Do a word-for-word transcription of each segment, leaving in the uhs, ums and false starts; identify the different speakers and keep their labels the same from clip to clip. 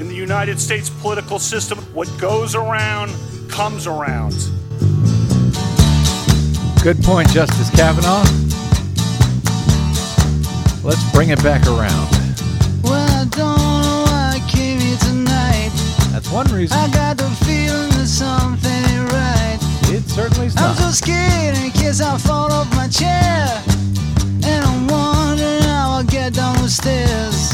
Speaker 1: in the United States political system. What goes around comes around.
Speaker 2: Good point, Justice Kavanaugh. Let's bring it back around.
Speaker 3: Well, I don't know why I came here tonight.
Speaker 2: That's one reason.
Speaker 3: I got the feeling that something ain't right.
Speaker 2: It certainly is
Speaker 3: I'm
Speaker 2: not.
Speaker 3: so scared in case I fall off my chair. And I'm wondering how I'll get down the stairs.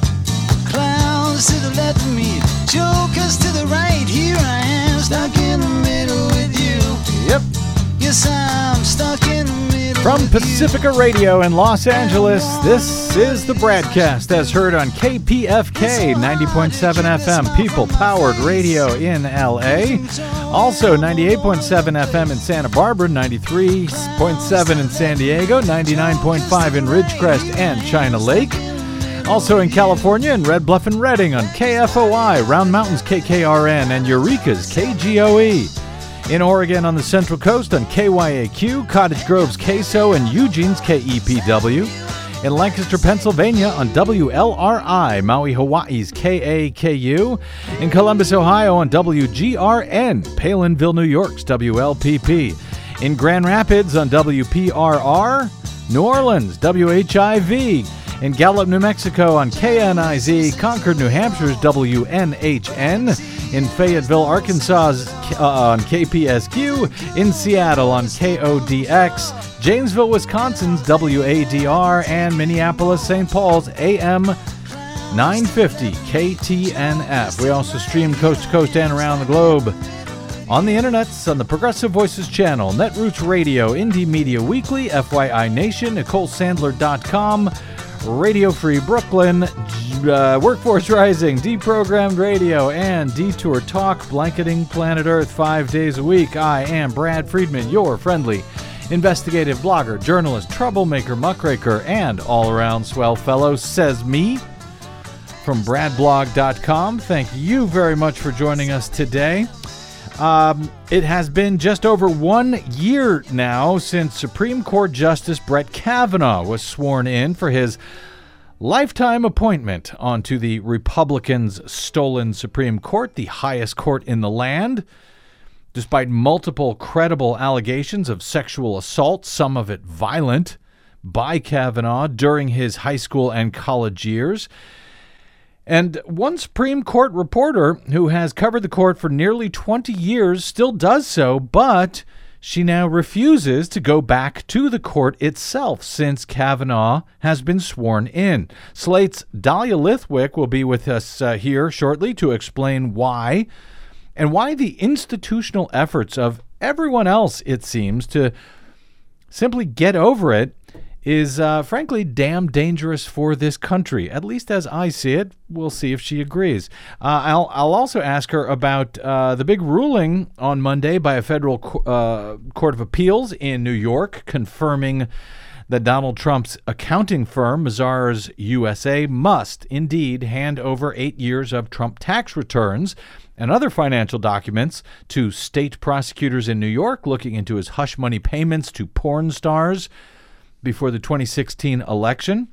Speaker 3: Clowns to the left of me, jokers to the right. Here I am, stuck in the middle with you.
Speaker 2: Yep.
Speaker 3: Yes, I'm stuck in the middle
Speaker 2: From
Speaker 3: with
Speaker 2: Pacifica
Speaker 3: you.
Speaker 2: Radio in Los Angeles, this is the broadcast as heard on K P F K ninety point seven F M, people-powered radio in L A. Also ninety-eight point seven F M in Santa Barbara, ninety-three point seven in San Diego, ninety-nine point five in Ridgecrest and China Lake. Also in California in Red Bluff and Redding on K F O I, Round Mountain's K K R N, and Eureka's K G O E. In Oregon on the Central Coast on K Y A Q, Cottage Grove's K S O, and Eugene's K E P W. In Lancaster, Pennsylvania on W L R I, Maui, Hawaii's K A K U. In Columbus, Ohio on W G R N, Palinville, New York's W L P P. In Grand Rapids on W P R R, New Orleans, W H I V. In Gallup, New Mexico on K N I Z, Concord, New Hampshire's W N H N. In Fayetteville, Arkansas uh, on K P S Q. In Seattle on K O D X. Janesville, Wisconsin's W A D R. And Minneapolis, Saint Paul's A M nine fifty K T N F. We also stream coast to coast and around the globe on the internets, on the Progressive Voices channel, Netroots Radio, Indie Media Weekly, F Y I Nation, Nicole Sandler dot com, Radio Free Brooklyn, uh, Workforce Rising, Deprogrammed Radio, and Detour Talk, blanketing planet Earth five days a week. I am Brad Friedman, your friendly investigative blogger, journalist, troublemaker, muckraker, and all-around swell fellow, says me, from brad blog dot com. Thank you very much for joining us today. Um, it has been just over one year now since Supreme Court Justice Brett Kavanaugh was sworn in for his lifetime appointment onto the Republicans' stolen Supreme Court, the highest court in the land. Despite multiple credible allegations of sexual assault, some of it violent, by Kavanaugh during his high school and college years. And one Supreme Court reporter who has covered the court for nearly twenty years still does so, but she now refuses to go back to the court itself since Kavanaugh has been sworn in. Slate's Dahlia Lithwick will be with us uh, here shortly to explain why, and why the institutional efforts of everyone else, it seems, to simply get over it is, uh, frankly, damn dangerous for this country, at least as I see it. We'll see if she agrees. Uh, I'll, I'll also ask her about uh, the big ruling on Monday by a federal co- uh, court of appeals in New York confirming that Donald Trump's accounting firm, Mazars U S A, must indeed hand over eight years of Trump tax returns and other financial documents to state prosecutors in New York looking into his hush money payments to porn stars before the twenty sixteen election,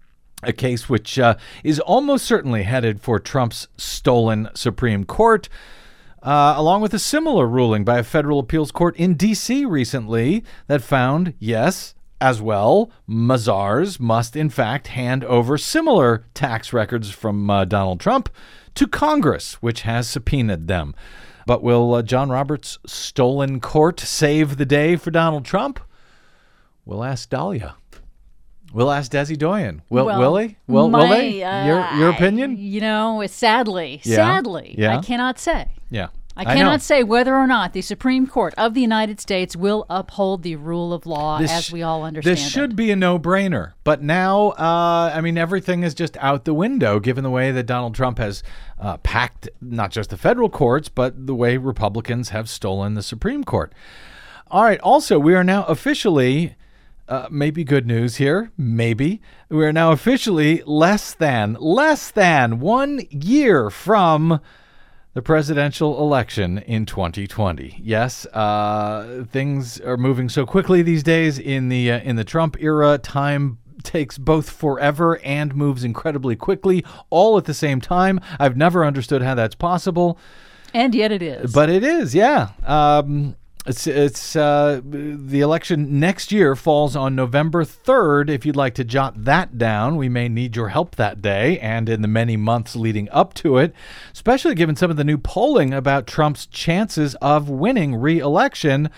Speaker 2: a case which uh, is almost certainly headed for Trump's stolen Supreme Court, uh, along with a similar ruling by a federal appeals court in D C recently that found, yes, as well, Mazars must in fact hand over similar tax records from uh, Donald Trump to Congress, which has subpoenaed them. But will uh, John Roberts' stolen court save the day for Donald Trump? We'll ask Dahlia. We'll ask Desi Doyen. Will,
Speaker 4: well,
Speaker 2: will he? Will,
Speaker 4: my,
Speaker 2: will they?
Speaker 4: Uh,
Speaker 2: your your opinion?
Speaker 4: You know, sadly,
Speaker 2: Yeah.
Speaker 4: sadly,
Speaker 2: Yeah.
Speaker 4: I cannot say.
Speaker 2: Yeah.
Speaker 4: I
Speaker 2: I
Speaker 4: cannot
Speaker 2: know.
Speaker 4: say whether or not the Supreme Court of the United States will uphold the rule of law
Speaker 2: This
Speaker 4: as
Speaker 2: sh-
Speaker 4: we all understand
Speaker 2: This should
Speaker 4: it.
Speaker 2: be a no-brainer. But now, uh, I mean, everything is just out the window, given the way that Donald Trump has uh, packed not just the federal courts, but the way Republicans have stolen the Supreme Court. All right. Also, we are now officially... Uh, maybe good news here. Maybe. We are now officially less than, less than one year from the presidential election in twenty twenty. Yes, uh, things are moving so quickly these days in the uh, in the Trump era. Time takes both forever and moves incredibly quickly, all at the same time. I've never understood how that's possible.
Speaker 4: And yet it is.
Speaker 2: But it is, yeah. Um, it's it's uh, the election next year falls on November third. If you'd like to jot that down, we may need your help that day and in the many months leading up to it, especially given some of the new polling about Trump's chances of winning re-election,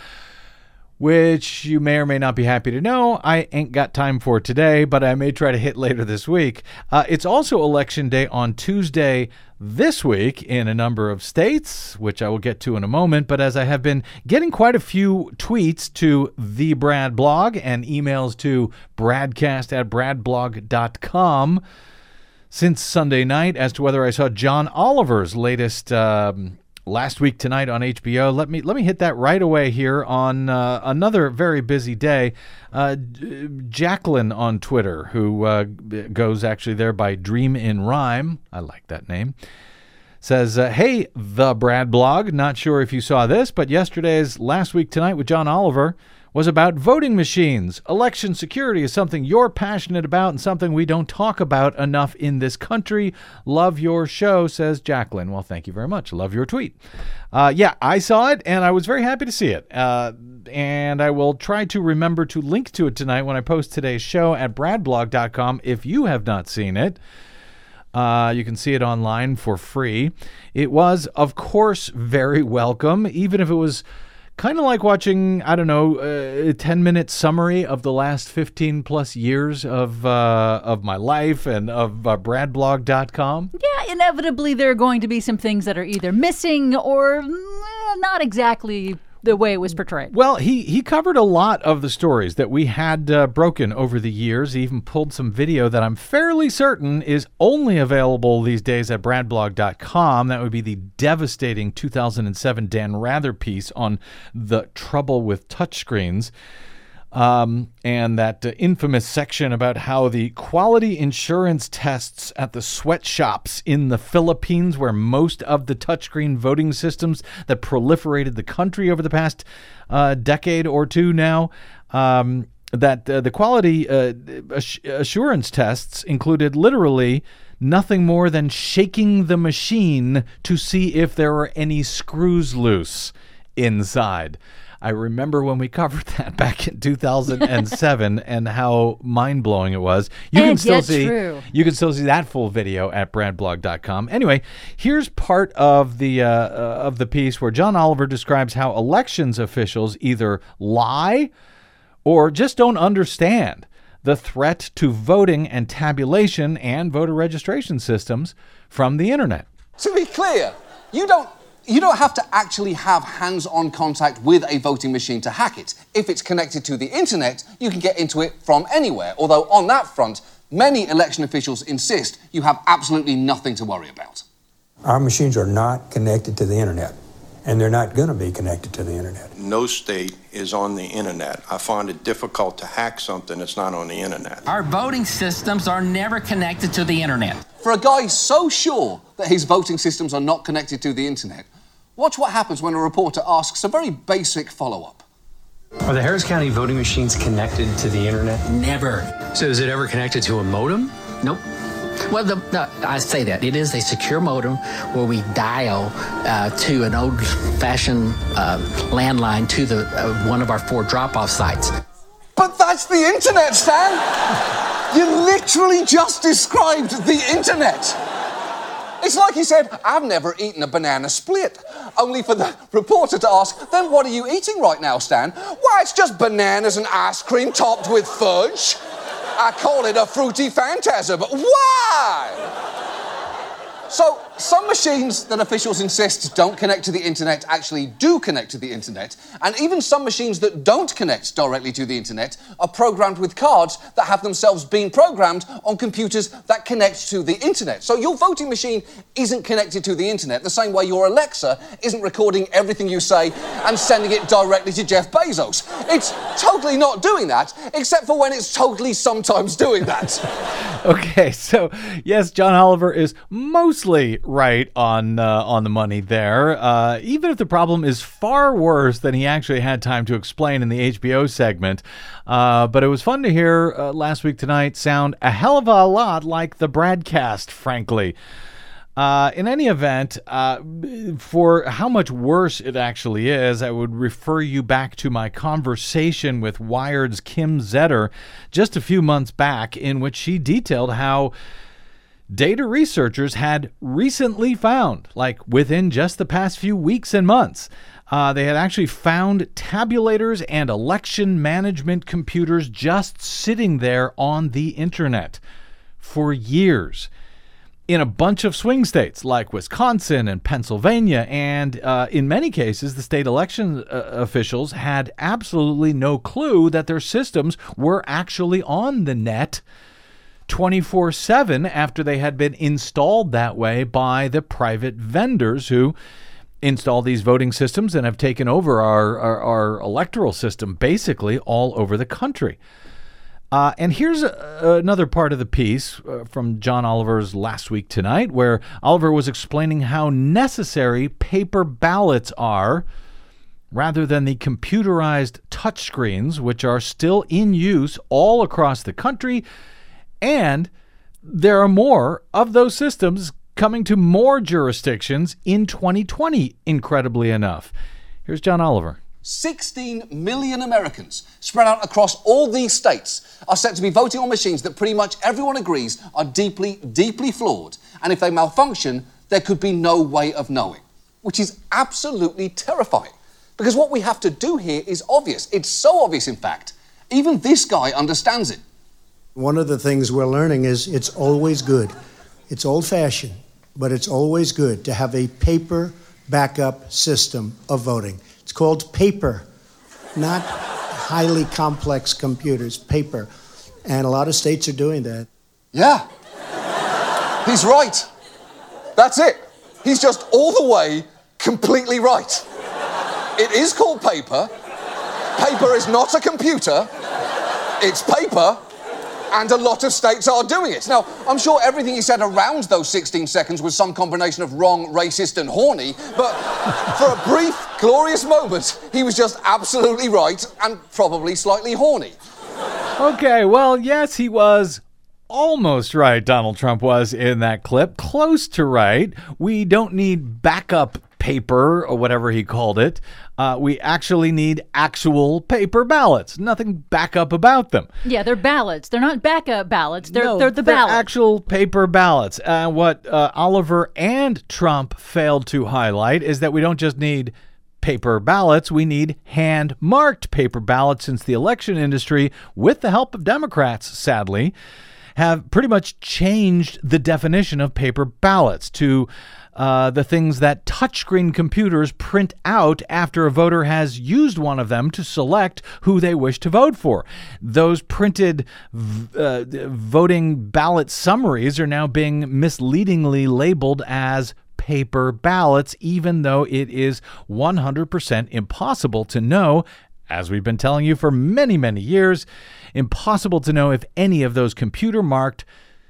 Speaker 2: which you may or may not be happy to know I ain't got time for today, but I may try to hit later this week. Uh, it's also Election Day on Tuesday this week in a number of states, which I will get to in a moment. But as I have been getting quite a few tweets to the Brad blog and emails to bradcast at bradblog dot com since Sunday night as to whether I saw John Oliver's latest um, Last Week Tonight on H B O. Let me let me hit that right away here on uh, another very busy day. Uh, Jacqueline on Twitter, who uh, goes actually there by Dream in Rhyme. I like that name. Says, uh, hey, the Brad blog. Not sure if you saw this, but yesterday's Last Week Tonight with John Oliver was about voting machines. Election security is something you're passionate about and something we don't talk about enough in this country. Love your show, says Jacqueline. Well, thank you very much. Love your tweet. Uh, yeah, I saw it, and I was very happy to see it. Uh, and I will try to remember to link to it tonight when I post today's show at bradblog dot com if you have not seen it. Uh, you can see it online for free. It was, of course, very welcome, even if it was kind of like watching, I don't know, a ten-minute summary of the last fifteen plus years of uh, of my life and of uh, bradblog dot com.
Speaker 4: Yeah, inevitably there are going to be some things that are either missing or mm, not exactly the way it was portrayed.
Speaker 2: Well, he, he covered a lot of the stories that we had uh, broken over the years. He even pulled some video that I'm fairly certain is only available these days at bradblog dot com. That would be the devastating two thousand seven Dan Rather piece on the trouble with touchscreens. Um, and that uh, infamous section about how the quality insurance tests at the sweatshops in the Philippines, where most of the touchscreen voting systems that proliferated the country over the past uh, decade or two now, um, that uh, the quality uh, ass- assurance tests included literally nothing more than shaking the machine to see if there were any screws inside. I remember when we covered that back in two thousand seven and how mind-blowing it was. You
Speaker 4: and
Speaker 2: can still
Speaker 4: yet
Speaker 2: see
Speaker 4: true.
Speaker 2: You can still see that full video at bradblog dot com. Anyway, here's part of the uh, uh, of the piece where John Oliver describes how elections officials either lie or just don't understand the threat to voting and tabulation and voter registration systems from the internet.
Speaker 5: To be clear, you don't You don't have to actually have hands-on contact with a voting machine to hack it. If it's connected to the internet, you can get into it from anywhere. Although on that front, many election officials insist you have absolutely nothing to worry about.
Speaker 6: Our machines are not connected to the internet, and they're not going to be connected to the internet.
Speaker 7: No state is on the internet. I find it difficult to hack something that's not on the internet.
Speaker 8: Our voting systems are never connected to the internet.
Speaker 5: For a guy so sure that his voting systems are not connected to the internet, watch what happens when a reporter asks a very basic follow-up.
Speaker 9: Are the Harris County voting machines connected to the internet?
Speaker 8: Never.
Speaker 9: So is it ever connected to a modem?
Speaker 8: Nope. Well, the, the, I say that. It is a secure modem where we dial uh, to an old-fashioned uh, landline to the uh, one of our four drop-off sites.
Speaker 5: But that's the internet, Stan! You literally just described the internet! It's like he said, I've never eaten a banana split. Only for the reporter to ask, then what are you eating right now, Stan? Why, it's just bananas and ice cream topped with fudge. I call it a fruity phantasm. Why? So, some machines that officials insist don't connect to the internet actually do connect to the internet, and even some machines that don't connect directly to the internet are programmed with cards that have themselves been programmed on computers that connect to the internet. So your voting machine isn't connected to the internet the same way your Alexa isn't recording everything you say and sending it directly to Jeff Bezos. It's totally not doing that, except for when it's totally sometimes doing that.
Speaker 2: Okay, so yes, John Oliver is mostly right on uh, on the money there, uh, even if the problem is far worse than he actually had time to explain in the H B O segment. Uh, but it was fun to hear uh, last week tonight sound a hell of a lot like the broadcast, frankly. Uh, in any event, uh, for how much worse it actually is, I would refer you back to my conversation with Wired's Kim Zetter just a few months back, in which she detailed how data researchers had recently found, like within just the past few weeks and months, uh, they had actually found tabulators and election management computers just sitting there on the internet for years in a bunch of swing states like Wisconsin and Pennsylvania. And uh, in many cases, the state election uh, officials had absolutely no clue that their systems were actually on the net twenty-four seven after they had been installed that way by the private vendors who install these voting systems and have taken over our, our, our electoral system basically all over the country. Uh, and here's a, another part of the piece uh, from John Oliver's Last Week Tonight, where Oliver was explaining how necessary paper ballots are rather than the computerized touchscreens, which are still in use all across the country. And there are more of those systems coming to more jurisdictions in twenty twenty, incredibly enough. Here's John Oliver.
Speaker 5: sixteen million Americans spread out across all these states are set to be voting on machines that pretty much everyone agrees are deeply, deeply flawed. And if they malfunction, there could be no way of knowing, which is absolutely terrifying. Because what we have to do here is obvious. It's so obvious, in fact, even this guy understands it.
Speaker 10: One of the things we're learning is it's always good. It's old-fashioned, but it's always good to have a paper backup system of voting. It's called paper, not highly complex computers, paper. And a lot of states are doing that.
Speaker 5: Yeah. He's right. That's it. He's just all the way completely right. It is called paper. Paper is not a computer. It's paper. And a lot of states are doing it. Now, I'm sure everything he said around those sixteen seconds was some combination of wrong, racist, and horny, but for a brief, glorious moment, he was just absolutely right and probably slightly horny.
Speaker 2: Okay, well, yes, he was almost right, Donald Trump was in that clip. Close to right. We don't need backup paper or whatever he called it. Uh, we actually need actual paper ballots. Nothing backup about them.
Speaker 4: Yeah, they're ballots. They're not backup ballots. They're,
Speaker 2: no,
Speaker 4: they're the
Speaker 2: they're
Speaker 4: ballots.
Speaker 2: Actual paper ballots. Uh, what uh, Oliver and Trump failed to highlight is that we don't just need paper ballots. We need hand-marked paper ballots, since the election industry, with the help of Democrats, sadly, have pretty much changed the definition of paper ballots to uh, the things that touchscreen computers print out after a voter has used one of them to select who they wish to vote for. Those printed uh, voting ballot summaries are now being misleadingly labeled as paper ballots, even though it is one hundred percent impossible to know, as we've been telling you for many, many years, impossible to know if any of those computer-marked,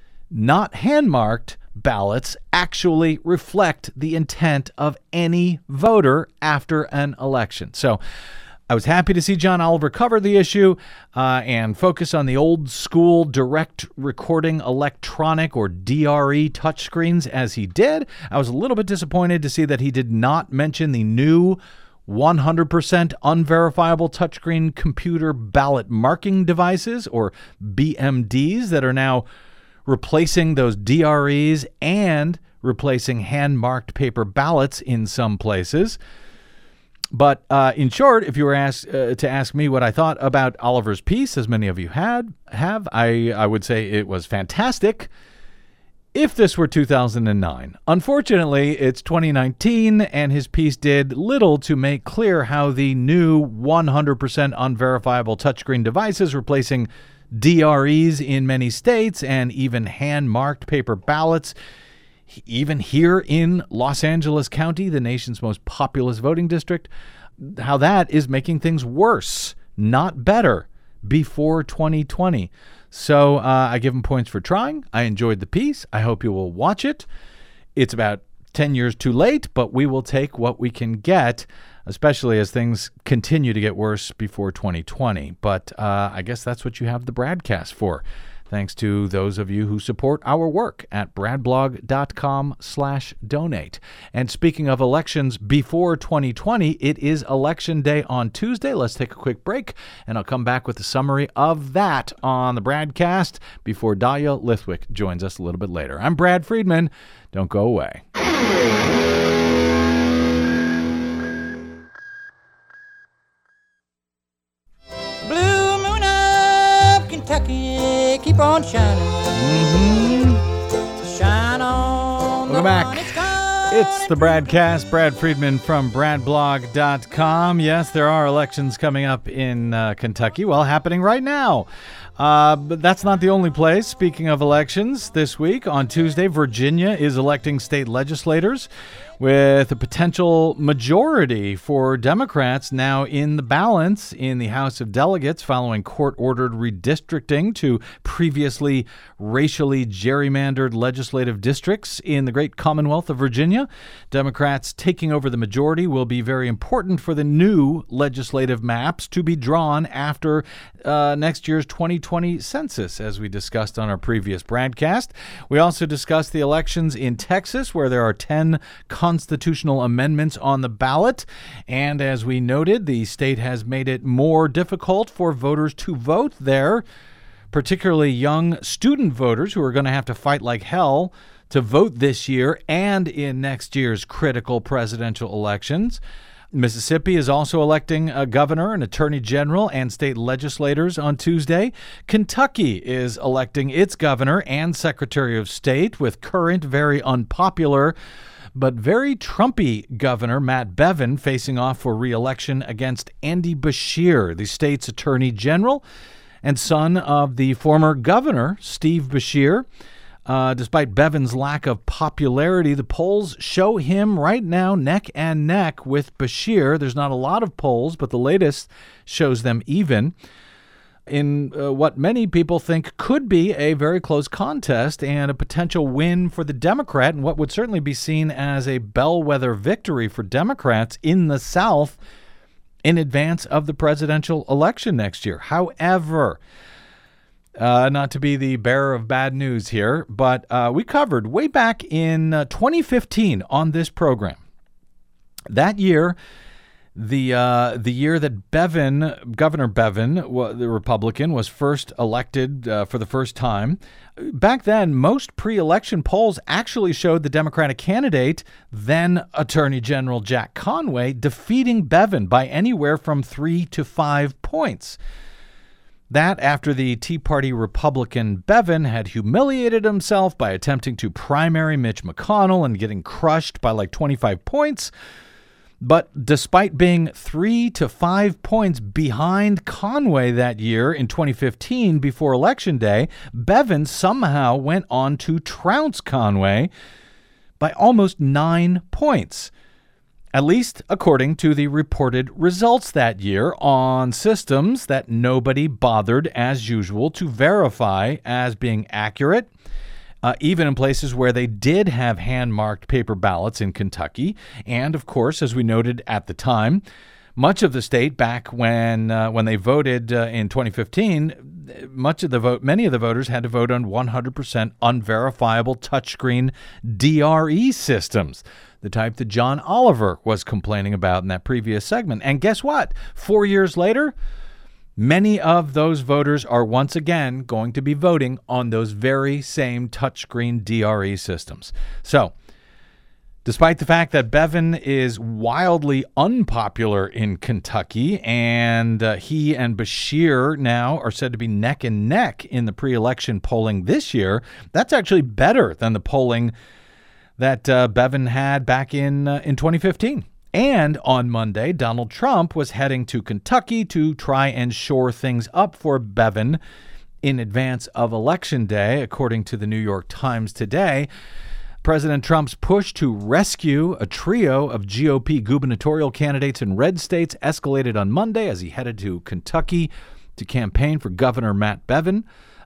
Speaker 2: not hand-marked ballots actually reflect the intent of any voter after an election. So I was happy to see John Oliver cover the issue uh, and focus on the old school direct recording electronic, or D R E, touchscreens as he did. I was a little bit disappointed to see that he did not mention the new one hundred percent unverifiable touchscreen computer ballot marking devices, or B M Ds, that are now replacing those D R Es and replacing hand-marked paper ballots in some places. But uh, in short, if you were asked uh, to ask me what I thought about Oliver's piece, as many of you had have, I, I would say it was fantastic if this were two thousand nine. Unfortunately, it's twenty nineteen, and his piece did little to make clear how the new one hundred percent unverifiable touchscreen devices replacing D R Es in many states and even hand-marked paper ballots, even here in Los Angeles County, the nation's most populous voting district, how that is making things worse, not better, before twenty twenty. So uh, I give him points for trying. I enjoyed the piece. I hope you will watch it. It's about ten years too late, but we will take what we can get, especially as things continue to get worse before twenty twenty. But uh, I guess that's what you have the Bradcast for. Thanks to those of you who support our work at bradblog.com slash donate. And speaking of elections before twenty twenty, it is Election Day on Tuesday. Let's take a quick break, and I'll come back with a summary of that on the Bradcast before Dahlia Lithwick joins us a little bit later. I'm Brad Friedman. Don't go away.
Speaker 11: Kentucky, keep on shining. Mm-hmm. Shine on.
Speaker 2: Welcome back. It's the Bradcast. Brad Friedman from bradblog dot com. Yes, there are elections coming up in uh, Kentucky. Well, happening right now. Uh, but that's not the only place. Speaking of elections, this week on Tuesday, Virginia is electing state legislators with a potential majority for Democrats now in the balance in the House of Delegates following court-ordered redistricting to previously racially gerrymandered legislative districts in the great Commonwealth of Virginia. Democrats taking over the majority will be very important for the new legislative maps to be drawn after uh, next year's twenty twenty census, as we discussed on our previous broadcast. We also discussed the elections in Texas, where there are ten constitutional amendments on the ballot. And as we noted, the state has made it more difficult for voters to vote there, particularly young student voters who are going to have to fight like hell to vote this year and in next year's critical presidential elections. Mississippi is also electing a governor, an attorney general, and state legislators on Tuesday. Kentucky is electing its governor and secretary of state, with current, very unpopular but very Trumpy Governor Matt Bevin facing off for re-election against Andy Beshear, the state's attorney general and son of the former governor, Steve Beshear. Uh, despite Bevin's lack of popularity, the polls show him right now neck and neck with Beshear. There's not a lot of polls, but the latest shows them even in uh, what many people think could be a very close contest and a potential win for the Democrat, and what would certainly be seen as a bellwether victory for Democrats in the South in advance of the presidential election next year. However, Uh, not to be the bearer of bad news here, but uh, we covered way back in uh, twenty fifteen on this program. That year, the uh, the year that Bevin, Governor Bevin, the Republican, was first elected uh, for the first time. Back then, most pre-election polls actually showed the Democratic candidate, then Attorney General Jack Conway, defeating Bevin by anywhere from three to five points. That after the Tea Party Republican Bevin had humiliated himself by attempting to primary Mitch McConnell and getting crushed by like twenty-five points. But despite being three to five points behind Conway that year in twenty fifteen before Election Day, Bevin somehow went on to trounce Conway by almost nine points. At least according to the reported results that year on systems that nobody bothered, as usual, to verify as being accurate, uh, even in places where they did have hand-marked paper ballots in Kentucky. And, of course, as we noted at the time, much of the state back when uh, when they voted uh, in twenty fifteen, much of the vote, many of the voters had to vote on one hundred percent unverifiable touchscreen D R E systems, the type that John Oliver was complaining about in that previous segment. And guess what? Four years later, many of those voters are once again going to be voting on those very same touchscreen D R E systems. So, despite the fact that Bevin is wildly unpopular in Kentucky, and uh, he and Beshear now are said to be neck and neck in the pre-election polling this year, that's actually better than the polling that uh, Bevin had back in uh, in twenty fifteen. And on Monday, Donald Trump was heading to Kentucky to try and shore things up for Bevin in advance of Election Day, according to the New York Times today. President Trump's push to rescue a trio of G O P gubernatorial candidates in red states escalated on Monday as he headed to Kentucky to campaign for Governor Matt Bevin.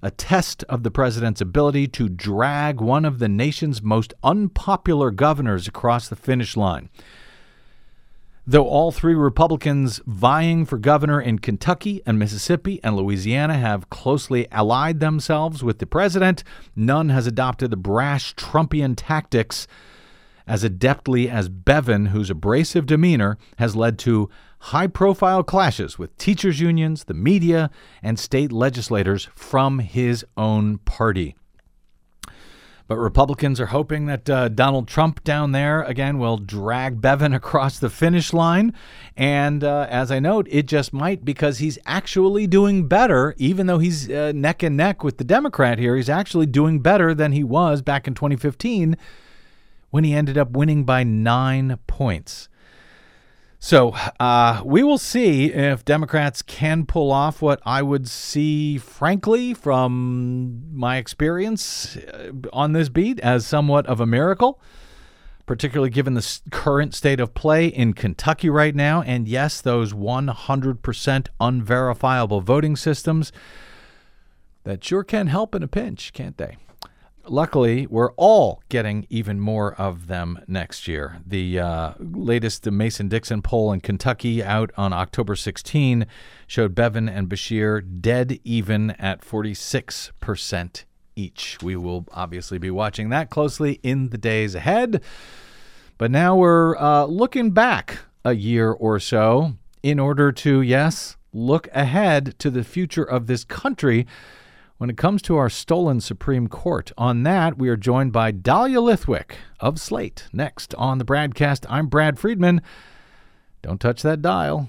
Speaker 2: a test of the president's ability to drag one of the nation's most unpopular governors across the finish line. Though all three Republicans vying for governor in Kentucky and Mississippi and Louisiana have closely allied themselves with the president, none has adopted the brash Trumpian tactics as adeptly as Bevin, whose abrasive demeanor has led to high-profile clashes with teachers' unions, the media, and state legislators from his own party. But Republicans are hoping that uh, Donald Trump down there, again, will drag Bevin across the finish line. And uh, as I note, it just might, because he's actually doing better, even though he's uh, neck and neck with the Democrat here. He's actually doing better than he was back in twenty fifteen when he ended up winning by nine points. So uh, we will see if Democrats can pull off what I would see, frankly, from my experience on this beat, as somewhat of a miracle, particularly given the current state of play in Kentucky right now. And yes, those one hundred percent unverifiable voting systems that sure can help in a pinch, can't they? Luckily, we're all getting even more of them next year. The uh, latest Mason-Dixon poll in Kentucky out on October sixteenth showed Bevin and Beshear dead even at forty-six percent each. We will obviously be watching that closely in the days ahead. But now we're uh, looking back a year or so in order to, yes, look ahead to the future of this country when it comes to our stolen Supreme Court. On that, we are joined by Dahlia Lithwick of Slate. Next on the Bradcast, I'm Brad Friedman. Don't touch that dial.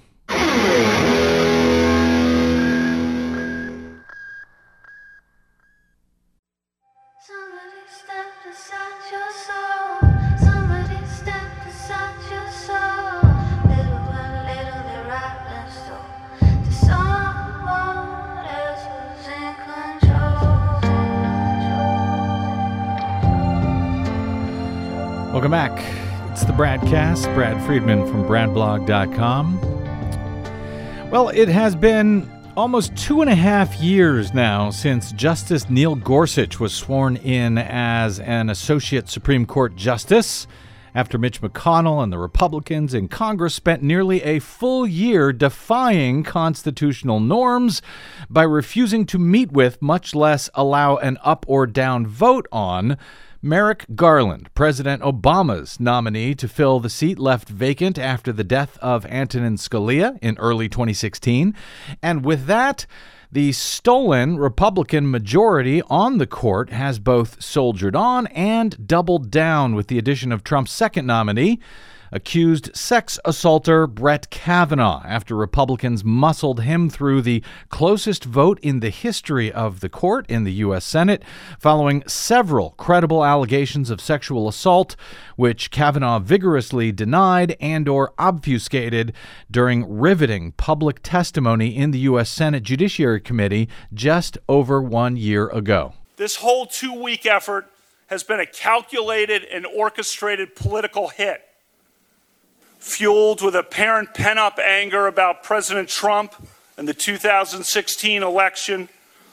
Speaker 2: Welcome back. It's the Bradcast. Brad Friedman from brad blog dot com. Well, it has been almost two and a half years now since Justice Neil Gorsuch was sworn in as an Associate Supreme Court Justice, after Mitch McConnell and the Republicans in Congress spent nearly a full year defying constitutional norms by refusing to meet with, much less allow an up or down vote on, Merrick Garland, President Obama's nominee to fill the seat left vacant after the death of Antonin Scalia in early twenty sixteen. And with that, the stolen Republican majority on the court has both soldiered on and doubled down with the addition of Trump's second nominee, accused sex assaulter Brett Kavanaugh, after Republicans muscled him through the closest vote in the history of the court in the U S Senate, following several credible allegations of sexual assault, which Kavanaugh vigorously denied and or obfuscated during riveting public testimony in the U S Senate Judiciary Committee just over one year ago.
Speaker 1: This whole two-week effort has been a calculated and orchestrated political hit, fueled with apparent pent-up anger about President Trump and the two thousand sixteen election,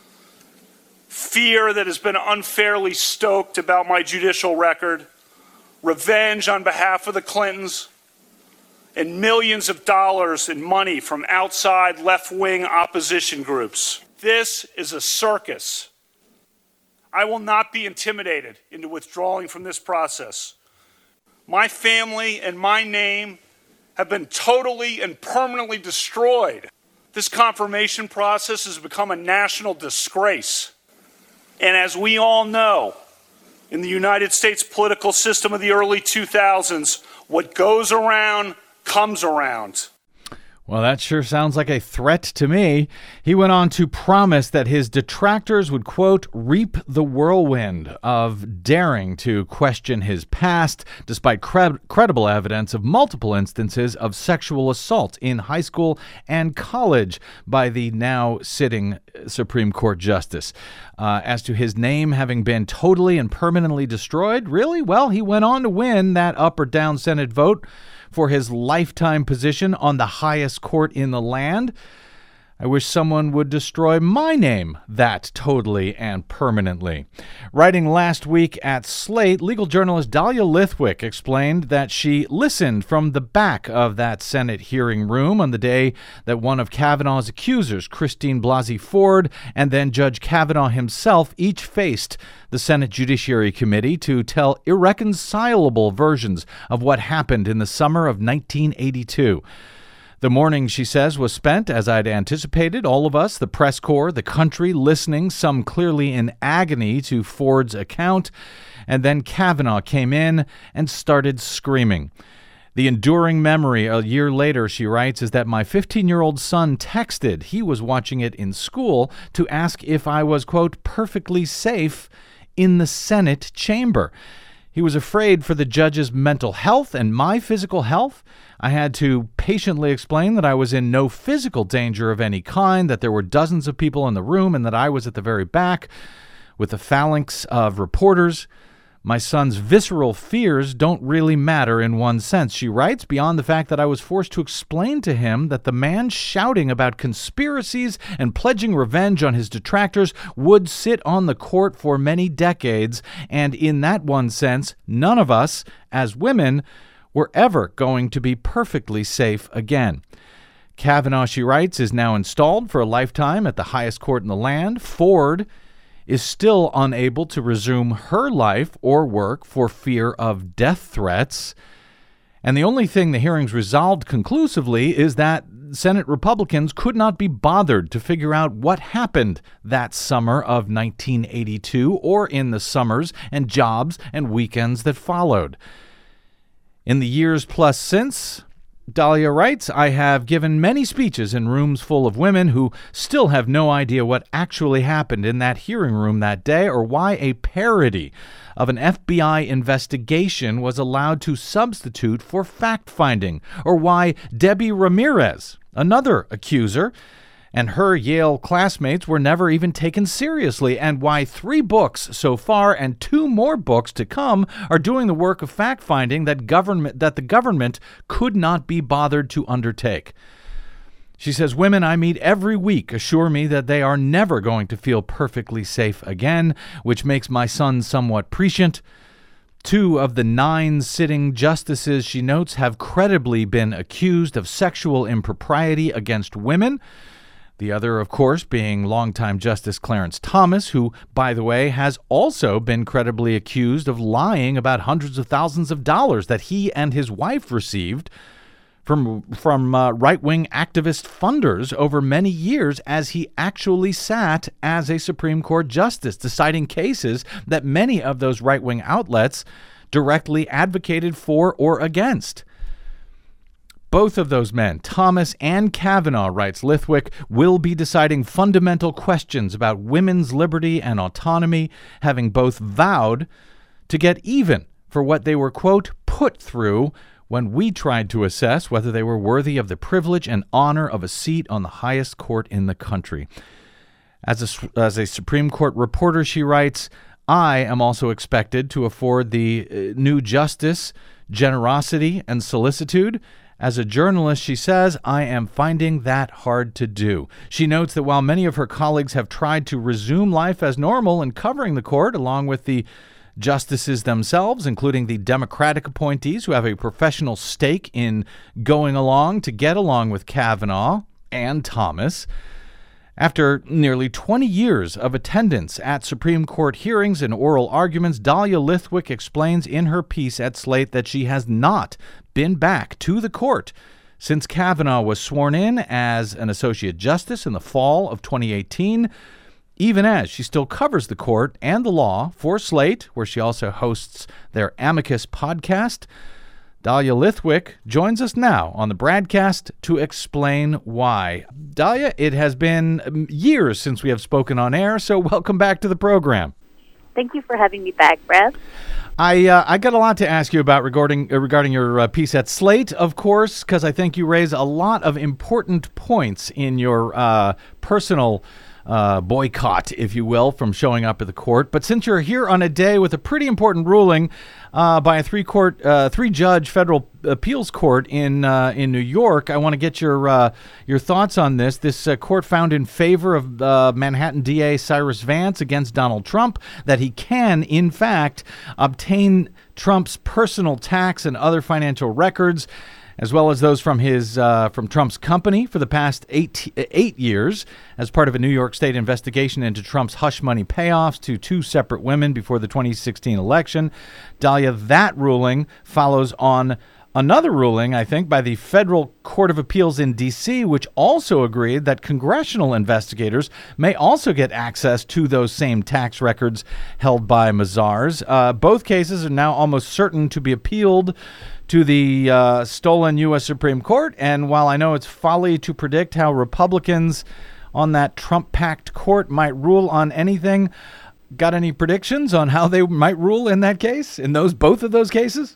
Speaker 1: fear that has been unfairly stoked about my judicial record, revenge on behalf of the Clintons, and millions of dollars in money from outside left-wing opposition groups. This is a circus. I will not be intimidated into withdrawing from this process. My family and my name have been totally and permanently destroyed. This confirmation process has become a national disgrace. And as we all know, in the United States political system of the early two thousands, what goes around comes around.
Speaker 2: Well, that sure sounds like a threat to me. He went on to promise that his detractors would, quote, reap the whirlwind of daring to question his past, despite cred- credible evidence of multiple instances of sexual assault in high school and college by the now sitting Supreme Court Justice. Uh, as to his name having been totally and permanently destroyed, really? Well, he went on to win that up or down Senate vote for his lifetime position on the highest court in the land. I wish someone would destroy my name that totally and permanently. Writing last week at Slate, legal journalist Dahlia Lithwick explained that she listened from the back of that Senate hearing room on the day that one of Kavanaugh's accusers, Christine Blasey Ford, and then Judge Kavanaugh himself each faced the Senate Judiciary Committee to tell irreconcilable versions of what happened in the summer of nineteen eighty-two. The morning, she says, was spent, as I'd anticipated, all of us, the press corps, the country, listening, some clearly in agony to Ford's account. And then Kavanaugh came in and started screaming. The enduring memory a year later, she writes, is that my fifteen-year-old son texted, he was watching it in school, to ask if I was, quote, perfectly safe in the Senate chamber. He was afraid for the judge's mental health and my physical health. I had to patiently explain that I was in no physical danger of any kind, that there were dozens of people in the room, and that I was at the very back with a phalanx of reporters. My son's visceral fears don't really matter in one sense, she writes, beyond the fact that I was forced to explain to him that the man shouting about conspiracies and pledging revenge on his detractors would sit on the court for many decades, and in that one sense, none of us, as women, were ever going to be perfectly safe again. Kavanaugh, she writes, is now installed for a lifetime at the highest court in the land. Ford is still unable to resume her life or work for fear of death threats. And the only thing the hearings resolved conclusively is that Senate Republicans could not be bothered to figure out what happened that summer of nineteen eighty-two or in the summers and jobs and weekends that followed. In the years plus since, Dahlia writes, I have given many speeches in rooms full of women who still have no idea what actually happened in that hearing room that day or why a parody of an F B I investigation was allowed to substitute for fact-finding, or why Debbie Ramirez, another accuser, and her Yale classmates were never even taken seriously, and why three books so far and two more books to come are doing the work of fact-finding that government that the government could not be bothered to undertake. She says, women I meet every week assure me that they are never going to feel perfectly safe again, which makes my son somewhat prescient. Two of the nine sitting justices, she notes, have credibly been accused of sexual impropriety against women. The other, of course, being longtime Justice Clarence Thomas, who, by the way, has also been credibly accused of lying about hundreds of thousands of dollars that he and his wife received from, from uh, right-wing activist funders over many years as he actually sat as a Supreme Court justice, deciding cases that many of those right-wing outlets directly advocated for or against. Both of those men, Thomas and Kavanaugh, writes Lithwick, will be deciding fundamental questions about women's liberty and autonomy, having both vowed to get even for what they were, quote, put through when we tried to assess whether they were worthy of the privilege and honor of a seat on the highest court in the country. As a, as a Supreme Court reporter, she writes, I am also expected to afford the uh, new justice generosity and solicitude. As a journalist, she says, I am finding that hard to do. She notes that while many of her colleagues have tried to resume life as normal in covering the court, along with the justices themselves, including the Democratic appointees who have a professional stake in going along to get along with Kavanaugh and Thomas, after nearly twenty years of attendance at Supreme Court hearings and oral arguments, Dahlia Lithwick explains in her piece at Slate that she has not been back to the court since Kavanaugh was sworn in as an Associate Justice in the fall of twenty eighteen, even as she still covers the court and the law for Slate, where she also hosts their Amicus podcast. Dahlia Lithwick joins us now on the Bradcast to explain why. Dahlia, it has been years since we have spoken on air, so welcome back to the program.
Speaker 12: Thank you for having me back, Brad.
Speaker 2: I uh, I got a lot to ask you about regarding uh, regarding your uh, piece at Slate, of course, because I think you raise a lot of important points in your uh, personal uh, boycott, if you will, from showing up at the court. But since you're here on a day with a pretty important ruling uh, by a three court, uh, three judge federal appeals court in uh, in New York, I want to get your uh, your thoughts on this. This uh, court found in favor of uh, Manhattan D A Cyrus Vance against Donald Trump that he can, in fact, obtain Trump's personal tax and other financial records, as well as those from his uh, from Trump's company for the past eight eight years, as part of a New York State investigation into Trump's hush money payoffs to two separate women before the twenty sixteen election. Dahlia, that ruling follows on another ruling, I think, by the Federal Court of Appeals in D C, which also agreed that congressional investigators may also get access to those same tax records held by Mazars. Uh, both cases are now almost certain to be appealed to the uh, stolen U S Supreme Court. And while I know it's folly to predict how Republicans on that Trump-packed court might rule on anything, got any predictions on how they might rule in that case, in those both of those cases?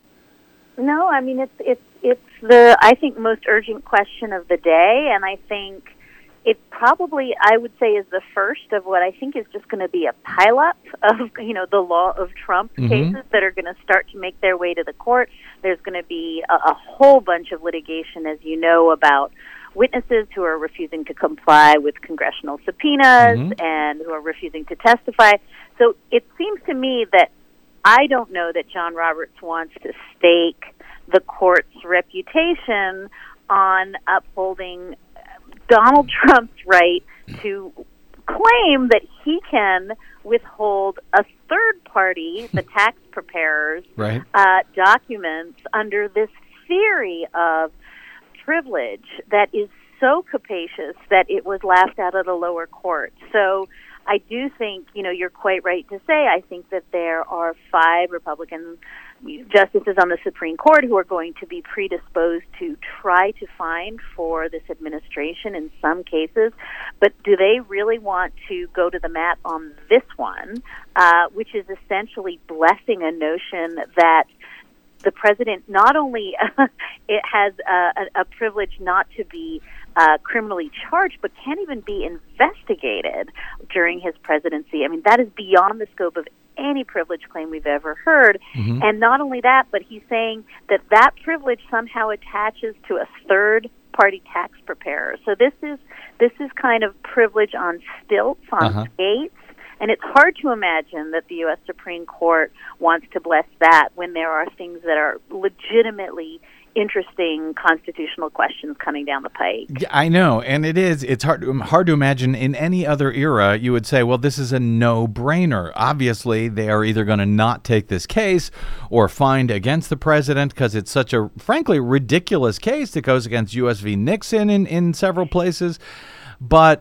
Speaker 12: No, I mean, it's it's it's the, I think, most urgent question of the day, and I think it probably, I would say, is the first of what I think is just going to be a pileup of, you know, the law of Trump
Speaker 13: Mhm.
Speaker 12: cases that are going to start to make their way to the court. There's going to be a, a whole bunch of litigation, as you know, about witnesses who are refusing to comply with congressional subpoenas
Speaker 13: Mhm.
Speaker 12: and who are refusing to testify. So it seems to me that I don't know that John Roberts wants to stake the court's reputation on upholding Donald Trump's right to claim that he can withhold a third party, the tax preparers,
Speaker 2: Right.
Speaker 12: uh, documents under this theory of privilege that is so capacious that it was laughed at at a lower court. So I do think, you know, you're quite right to say, I think that there are five Republican justices on the Supreme Court who are going to be predisposed to try to find for this administration in some cases. But do they really want to go to the mat on this one, uh, which is essentially blessing a notion that the president not only it has a, a, a privilege not to be uh, criminally charged, but can't even be investigated during his presidency. I mean, that is beyond the scope of any privilege claim we've ever heard.
Speaker 13: Mhm.
Speaker 12: And not only that, but he's saying that that privilege somehow attaches to a third-party tax preparer. So this is this is kind of privilege on stilts, on
Speaker 13: Uh-huh.
Speaker 12: skates. And it's hard to imagine that the U S Supreme Court wants to bless that when there are things that are legitimately interesting constitutional questions coming down the pike.
Speaker 2: Yeah, I know, and it is. It's hard hard to imagine in any other era you would say, well, this is a no-brainer. Obviously, they are either going to not take this case or find against the president because it's such a, frankly, ridiculous case that goes against U S v. Nixon in, in several places. But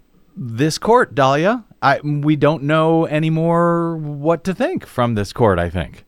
Speaker 2: this court, Dahlia, I, we don't know anymore what to think from this court, I think.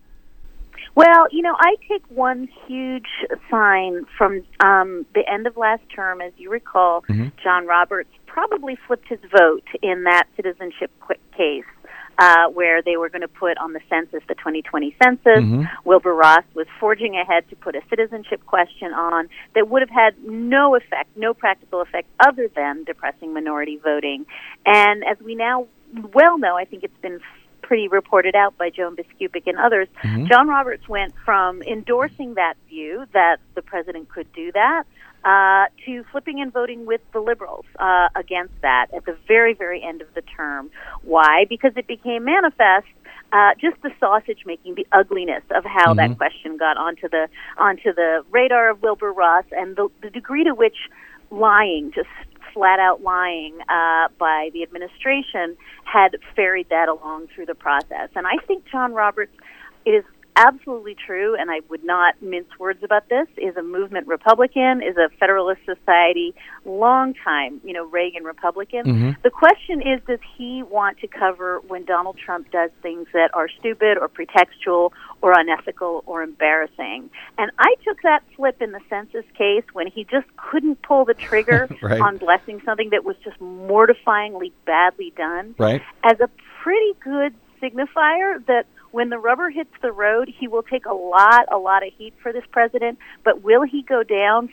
Speaker 12: Well, you know, I take one huge sign from um, the end of last term. As you recall,
Speaker 13: Mhm.
Speaker 12: John Roberts probably flipped his vote in that citizenship qu- case uh, where they were going to put on the census, the twenty twenty census.
Speaker 13: Mhm.
Speaker 12: Wilbur Ross was forging ahead to put a citizenship question on that would have had no effect, no practical effect other than depressing minority voting. And as we now well know, I think it's been pretty reported out by Joan Biskupic and others,
Speaker 13: Mhm.
Speaker 12: John Roberts went from endorsing that view that the president could do that uh, to flipping and voting with the liberals uh, against that at the very, very end of the term. Why? Because it became manifest uh, just the sausage making, the ugliness of how
Speaker 13: Mhm.
Speaker 12: that question got onto the onto the radar of Wilbur Ross, and the, the degree to which lying, just flat out lying uh, by the administration had ferried that along through the process. And I think John Roberts, it is absolutely true, and I would not mince words about this, is a movement Republican, is a Federalist Society, long time, you know, Reagan Republican.
Speaker 13: Mhm.
Speaker 12: The question is, does he want to cover when Donald Trump does things that are stupid or pretextual or unethical or embarrassing? And I took that flip in the census case when he just couldn't pull the trigger
Speaker 2: Right.
Speaker 12: on blessing something that was just mortifyingly badly done
Speaker 2: Right.
Speaker 12: as a pretty good signifier that when the rubber hits the road, he will take a lot, a lot of heat for this president, but will he go down for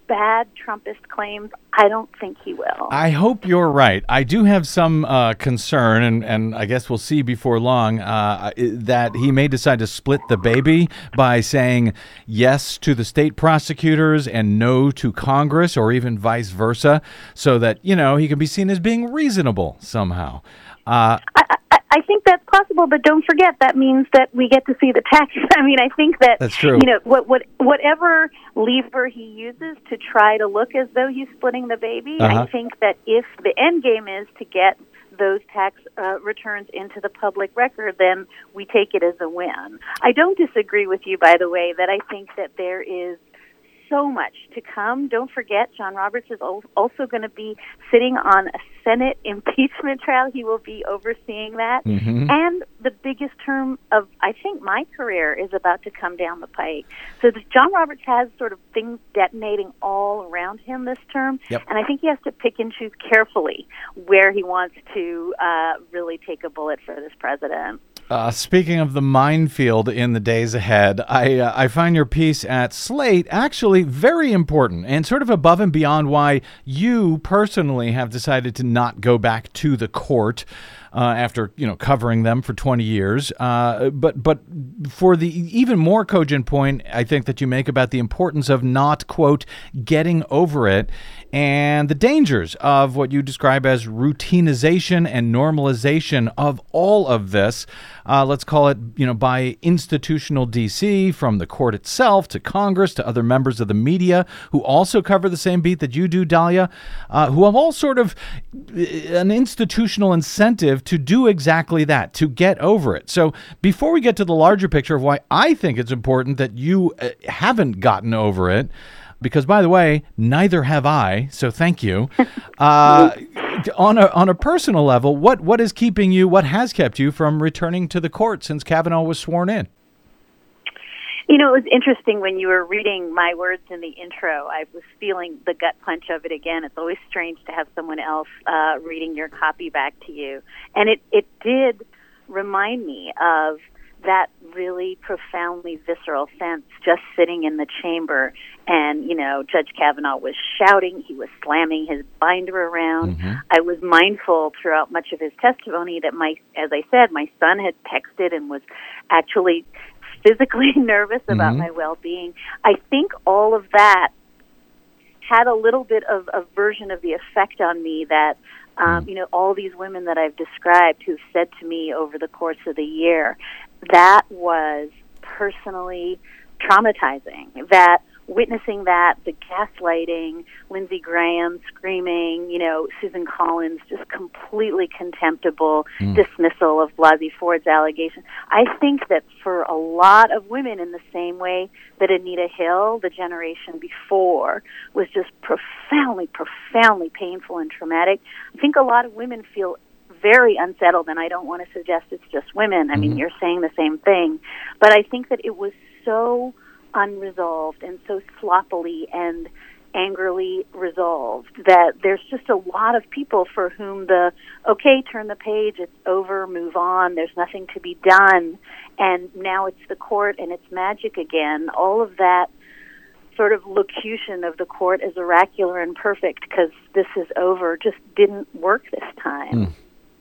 Speaker 12: bad Trumpist claims, I don't think he will.
Speaker 2: I hope you're right. I do have some uh, concern, and, and I guess we'll see before long, uh, that he may decide to split the baby by saying yes to the state prosecutors and no to Congress, or even vice versa, so that, you know, he can be seen as being reasonable somehow. Uh,
Speaker 12: I, I, I think that's possible, but don't forget that means that we get to see the text. I mean, I think that
Speaker 2: That's true.
Speaker 12: You know, what, what, whatever lever he uses to try to look as though he's splitting the baby,
Speaker 2: Uh-huh.
Speaker 12: I think that if the end game is to get those tax uh, returns into the public record, then we take it as a win. I don't disagree with you, by the way, that I think that there is so much to come. Don't forget, John Roberts is al- also going to be sitting on a Senate impeachment trial. He will be overseeing that.
Speaker 13: Mm-hmm.
Speaker 12: And the biggest term of, I think, my career is about to come down the pike. So the, John Roberts has sort of things detonating all around him this term.
Speaker 2: Yep.
Speaker 12: And I think he has to pick and choose carefully where he wants to uh, really take a bullet for this president.
Speaker 2: Uh, speaking of the minefield in the days ahead, I uh, I find your piece at Slate actually very important and sort of above and beyond why you personally have decided to not go back to the court uh, after, you know, covering them for twenty years. Uh, but but for the even more cogent point, I think that you make about the importance of not, quote, getting over it, and the dangers of what you describe as routinization and normalization of all of this. Uh, let's call it, you know, by institutional D C, from the court itself to Congress to other members of the media who also cover the same beat that you do, Dahlia, uh, who have all sort of an institutional incentive to do exactly that, to get over it. So before we get to the larger picture of why I think it's important that you uh, haven't gotten over it, because, by the way, neither have I, so thank you. Uh, on a on a personal level, what what is keeping you, what has kept you from returning to the court since Kavanaugh was sworn in?
Speaker 12: You know, it was interesting when you were reading my words in the intro. I was feeling the gut punch of it again. It's always strange to have someone else uh, reading your copy back to you. And it, it did remind me of that really profoundly visceral sense just sitting in the chamber. And, you know, Judge Kavanaugh was shouting. He was slamming his binder around.
Speaker 13: Mm-hmm.
Speaker 12: I was mindful throughout much of his testimony that my, as I said, my son had texted and was actually physically nervous about
Speaker 13: Mhm.
Speaker 12: my well-being. I think all of that had a little bit of a version of the effect on me that, um, you know, all these women that I've described who've said to me over the course of the year, that was personally traumatizing. That witnessing that, the gaslighting, Lindsey Graham screaming, you know, Susan Collins just completely contemptible
Speaker 13: Mm.
Speaker 12: dismissal of Blasey Ford's allegation. I think that for a lot of women, in the same way that Anita Hill, the generation before, was just profoundly, profoundly painful and traumatic, I think a lot of women feel very unsettled, and I don't want to suggest it's just women. I mean,
Speaker 13: Mhm.
Speaker 12: you're saying the same thing. But I think that it was so unresolved and so sloppily and angrily resolved that there's just a lot of people for whom the, okay, turn the page, it's over, move on, there's nothing to be done, and now it's the court and it's magic again. All of that sort of locution of the court as oracular and perfect because this is over just didn't work this time.
Speaker 2: Mm.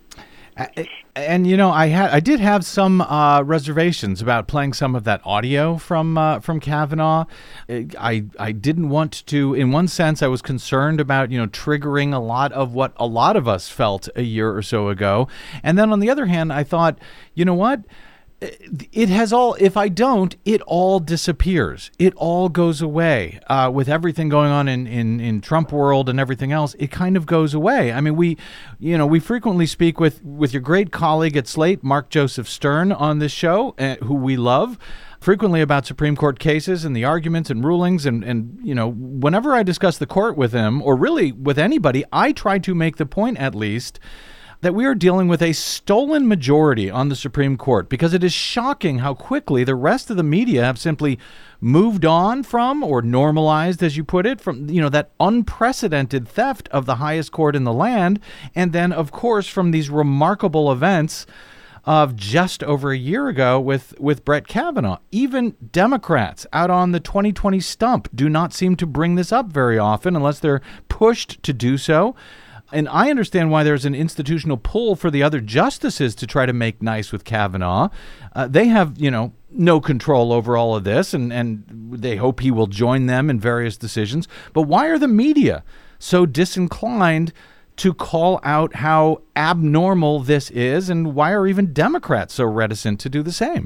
Speaker 2: And, you know, I had I did have some uh, reservations about playing some of that audio from uh, from Kavanaugh. I I didn't want to. In one sense, I was concerned about, you know, triggering a lot of what a lot of us felt a year or so ago. And then on the other hand, I thought, you know what? It has all, if I don't, it all disappears. It all goes away. Uh, with everything going on in, in, in Trump world and everything else, it kind of goes away. I mean, we, you know, we frequently speak with, with your great colleague at Slate, Mark Joseph Stern, on this show, uh, who we love, frequently about Supreme Court cases and the arguments and rulings. And, and, you know, whenever I discuss the court with him, or really with anybody, I try to make the point, at least, that we are dealing with a stolen majority on the Supreme Court, because it is shocking how quickly the rest of the media have simply moved on from, or normalized, as you put it, from, you know, that unprecedented theft of the highest court in the land. And then, of course, from these remarkable events of just over a year ago with, with Brett Kavanaugh. Even Democrats out on the twenty twenty stump do not seem to bring this up very often unless they're pushed to do so. And I understand why there's an institutional pull for the other justices to try to make nice with Kavanaugh. Uh, they have, you know, no control over all of this, and, and they hope he will join them in various decisions. But why are the media so disinclined to call out how abnormal this is, and why are even Democrats so reticent to do the same?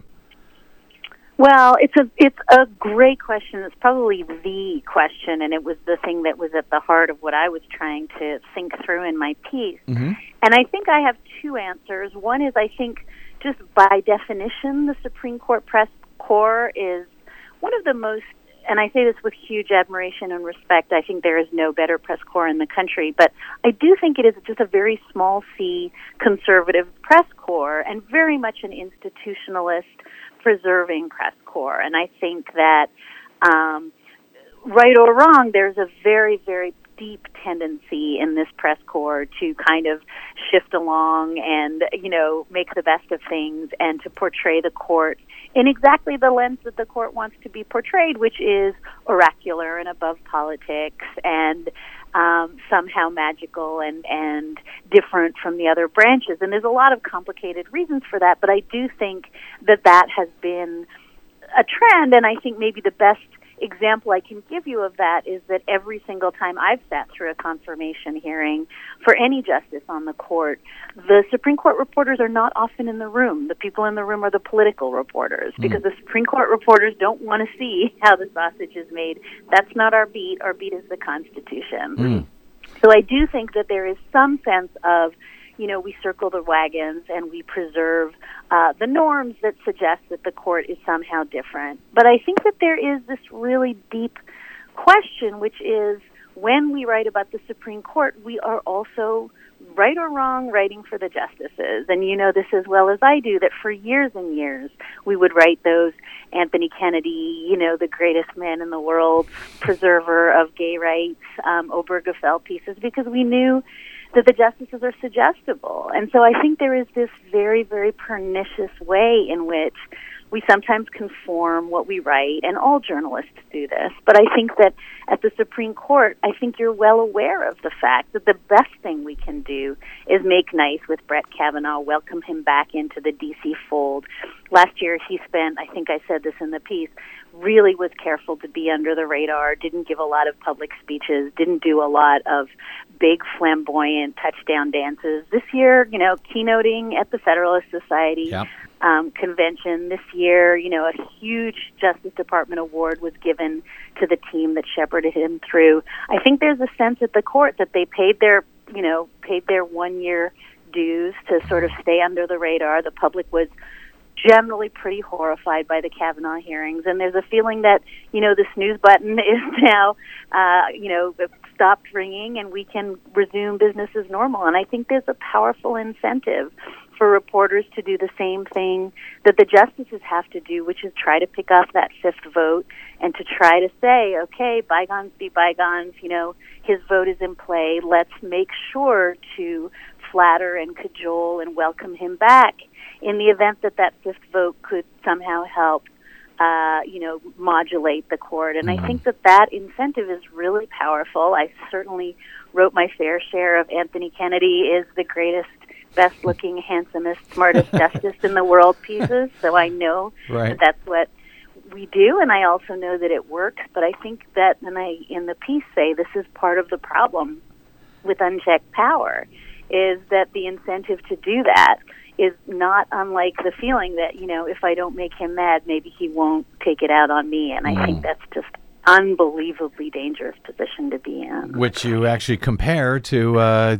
Speaker 12: Well, it's a it's a great question. It's probably the question, and it was the thing that was at the heart of what I was trying to think through in my piece.
Speaker 2: Mm-hmm.
Speaker 12: And I think I have two answers. One is I think just by definition, the Supreme Court press corps is one of the most, and I say this with huge admiration and respect, I think there is no better press corps in the country, but I do think it is just a very small C conservative press corps and very much an institutionalist preserving press corps. And I think that, um, right or wrong, there's a very, very deep tendency in this press corps to kind of shift along and, you know, make the best of things and to portray the court in exactly the lens that the court wants to be portrayed, which is oracular and above politics and um, somehow magical and, and different from the other branches. And there's a lot of complicated reasons for that, but I do think that that has been a trend, and I think maybe the best example I can give you of that is that every single time I've sat through a confirmation hearing for any justice on the court, the Supreme Court reporters are not often in the room. The people in the room are the political reporters because mm. the Supreme Court reporters don't want to see how the sausage is made. That's not our beat. Our beat is the Constitution.
Speaker 2: Mm.
Speaker 12: So I do think that there is some sense of, you know, we circle the wagons and we preserve uh, the norms that suggest that the court is somehow different. But I think that there is this really deep question, which is when we write about the Supreme Court, we are also, right or wrong, writing for the justices. And you know this as well as I do, that for years and years we would write those Anthony Kennedy, you know, the greatest man in the world, preserver of gay rights, um, Obergefell pieces, because we knew that the justices are suggestible. And so I think there is this very, very pernicious way in which we sometimes conform what we write, and all journalists do this. But I think that at the Supreme Court, I think you're well aware of the fact that the best thing we can do is make nice with Brett Kavanaugh, welcome him back into the D C fold. Last year he spent, I think I said this in the piece, really was careful to be under the radar, didn't give a lot of public speeches, didn't do a lot of big flamboyant touchdown dances. This year, you know, keynoting at the Federalist Society
Speaker 2: Yep.
Speaker 12: um, convention. This year, you know, a huge Justice Department award was given to the team that shepherded him through. I think there's a sense at the court that they paid their, you know, paid their one-year dues to sort of stay under the radar. The public was generally pretty horrified by the Kavanaugh hearings, and there's a feeling that, you know, the snooze button is now, uh, you know, stopped ringing and we can resume business as normal. And I think there's a powerful incentive for reporters to do the same thing that the justices have to do, which is try to pick up that fifth vote and to try to say, okay, bygones be bygones, you know, his vote is in play. Let's make sure to flatter and cajole and welcome him back in the event that that fifth vote could somehow help, uh, you know, modulate the court. And mm-hmm. I think that that incentive is really powerful. I certainly wrote my fair share of Anthony Kennedy is the greatest, best-looking, handsomest, smartest justice in the world pieces, so I know
Speaker 2: right.
Speaker 12: that that's what we do, and I also know that it works. But I think that, and I in the piece say, this is part of the problem with unchecked power, is that the incentive to do that is not unlike the feeling that, you know, if I don't make him mad, maybe he won't take it out on me. And I mm. think that's just unbelievably dangerous position to be in.
Speaker 2: Which you actually compare to uh, uh,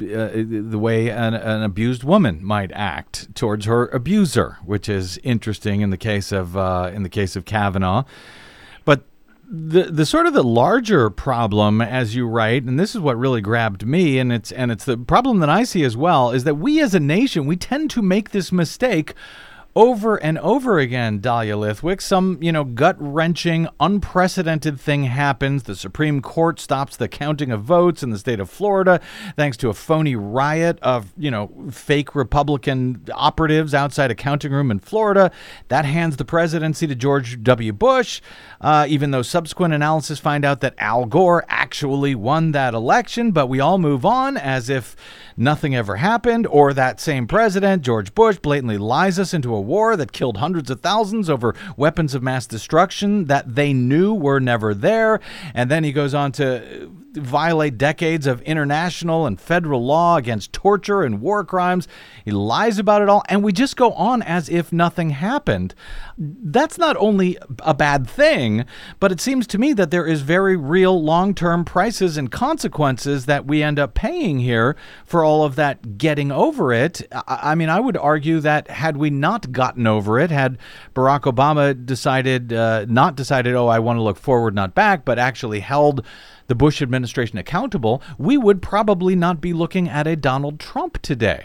Speaker 2: the way an, an abused woman might act towards her abuser, which is interesting in the case of uh, in the case of Kavanaugh. But the the sort of the larger problem, as you write, and this is what really grabbed me, and it's and it's the problem that I see as well, is that we as a nation, we tend to make this mistake over and over again, Dahlia Lithwick. Some, you know, gut-wrenching, unprecedented thing happens. The Supreme Court stops the counting of votes in the state of Florida thanks to a phony riot of, you know, fake Republican operatives outside a counting room in Florida. That hands the presidency to George W. Bush, uh, even though subsequent analysis find out that Al Gore actually won that election. But we all move on as if nothing ever happened, or that same president, George Bush, blatantly lies us into a war that killed hundreds of thousands over weapons of mass destruction that they knew were never there. And then he goes on to violate decades of international and federal law against torture and war crimes. He lies about it all, and we just go on as if nothing happened. That's not only a bad thing, but it seems to me that there is very real long-term prices and consequences that we end up paying here for all of that getting over it. I mean, I would argue that had we not gotten over it, had Barack Obama decided, uh, not decided, oh, I want to look forward, not back, but actually held the Bush administration accountable, we would probably not be looking at a Donald Trump today.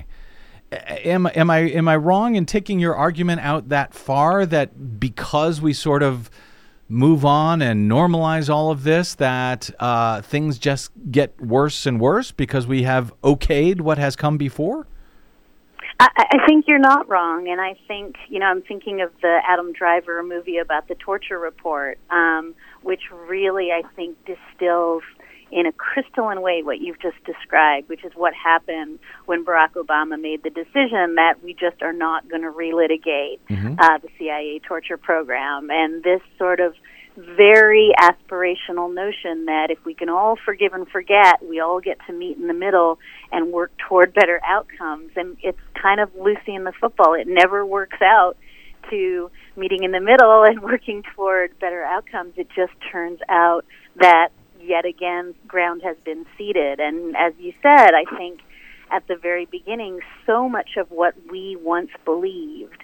Speaker 2: Am, am I am I wrong in taking your argument out that far, that because we sort of move on and normalize all of this, that uh, things just get worse and worse because we have okayed what has come before?
Speaker 12: I, I think you're not wrong, and I think, you know, I'm thinking of the Adam Driver movie about the torture report, um, which really, I think, distills in a crystalline way what you've just described, which is what happened when Barack Obama made the decision that we just are not going to relitigate mm-hmm. uh, the C I A torture program. And this sort of very aspirational notion that if we can all forgive and forget, we all get to meet in the middle and work toward better outcomes. And it's kind of Lucy in the football. It never works out to meeting in the middle and working toward better outcomes. It just turns out that yet again ground has been ceded. And as you said, I think at the very beginning, so much of what we once believed,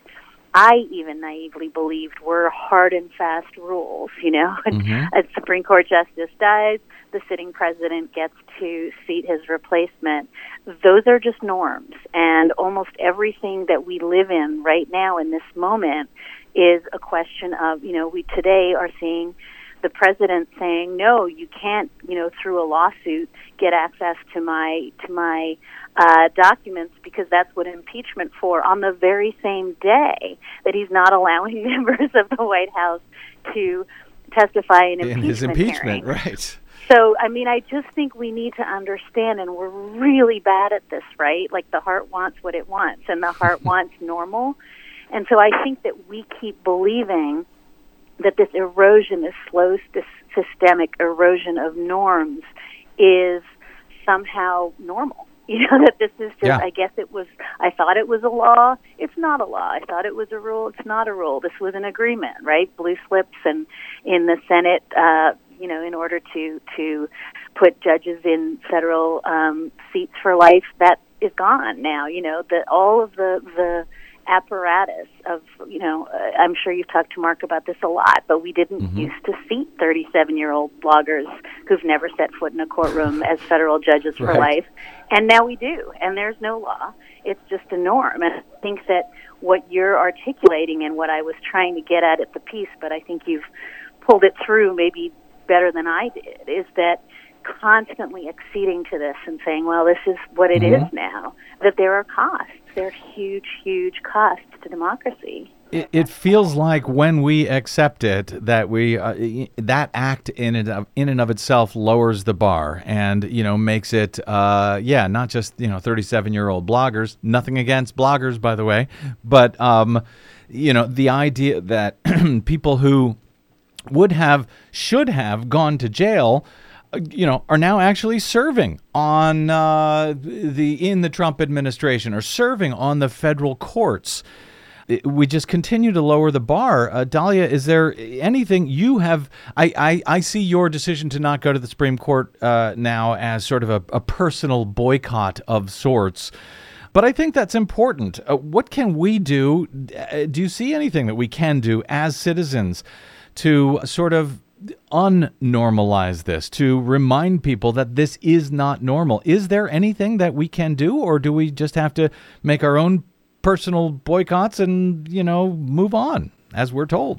Speaker 12: I even naively believed, were hard and fast rules. You know, mm-hmm. a Supreme Court justice dies, the sitting president gets to seat his replacement. Those are just norms. And almost everything that we live in right now in this moment is a question of, you know, we today are seeing the president saying, no, you can't, you know, through a lawsuit get access to my to my uh, documents because that's what impeachment for, on the very same day that he's not allowing members of the White House to testify in,
Speaker 2: in
Speaker 12: impeachment
Speaker 2: his impeachment,
Speaker 12: hearing.
Speaker 2: Right.
Speaker 12: So, I mean, I just think we need to understand, and we're really bad at this, right? Like the heart wants what it wants, and the heart wants normal. And so I think that we keep believing that this erosion, this slow this systemic erosion of norms is somehow normal. You know, that this is just, yeah. I guess it was, I thought it was a law. It's not a law. I thought it was a rule. It's not a rule. This was an agreement, right? Blue slips and in the Senate, uh, you know, in order to, to put judges in federal um, seats for life, that is gone now. You know, that all of the, the apparatus of, you know, uh, I'm sure you've talked to Mark about this a lot, but we didn't mm-hmm. used to seat thirty-seven-year-old bloggers who've never set foot in a courtroom as federal judges for right. life. And now we do, and there's no law. It's just a norm. And I think that what you're articulating and what I was trying to get at at the piece, but I think you've pulled it through maybe better than I did, is that constantly acceding to this and saying, well, this is what it mm-hmm. is now, that there are costs. There are huge, huge costs to democracy.
Speaker 2: It, it feels like when we accept it, that we uh, that act in and of, in and of itself lowers the bar, and you know makes it uh, yeah not just you know thirty-seven-year-old bloggers. Nothing against bloggers, by the way, but um, you know the idea that people who would have should have gone to jail, you know, are now actually serving on uh, the in the Trump administration, or serving on the federal courts. We just continue to lower the bar. Uh, Dahlia, is there anything you have? I, I, I see your decision to not go to the Supreme Court uh, now as sort of a, a personal boycott of sorts. But I think that's important. Uh, what can we do? Uh, do you see anything that we can do as citizens to sort of unnormalize this, to remind people that this is not normal? Is there anything that we can do, or do we just have to make our own personal boycotts and, you know, move on, as we're told.